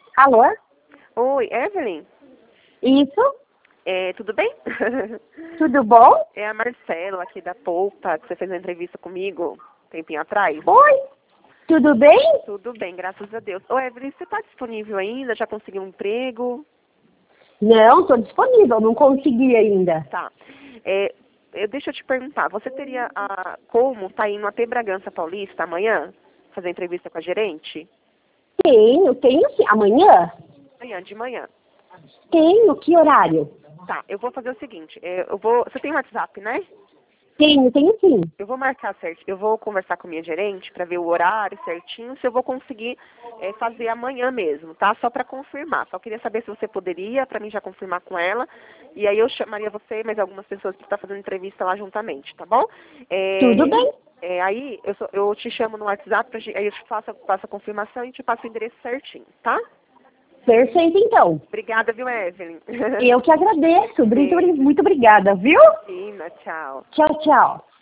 Alô? Oi, Evelyn? Isso? Tudo bem? Tudo bom? É a Marcela aqui da Polpa, que você fez uma entrevista comigo um tempinho atrás. Oi? Tudo bem? Tudo bem, graças a Deus. Ô, Evelyn, você está disponível ainda? Já conseguiu um emprego? Não, estou disponível, não consegui ainda. Tá. Deixa eu te perguntar, você teria como tá indo até Bragança Paulista amanhã? Fazer entrevista com a gerente? Tenho sim. Amanhã? Amanhã, de manhã. Tenho, que horário? Tá, eu vou fazer o seguinte, você tem WhatsApp, né? Tenho sim. Eu vou marcar certo, eu vou conversar com a minha gerente para ver o horário certinho, se eu vou conseguir fazer amanhã mesmo, tá? Só para confirmar. Só queria saber se você poderia, para mim já confirmar com ela. E aí eu chamaria você e mais algumas pessoas que estão fazendo entrevista lá juntamente, tá bom? Tudo bem? Aí eu te chamo no WhatsApp, aí eu te faço a confirmação e te passo o endereço certinho, tá? Perfeito, então. Obrigada, viu, Evelyn? Eu que agradeço. Beijo. Muito obrigada, viu? Imagina, tchau. Tchau, tchau.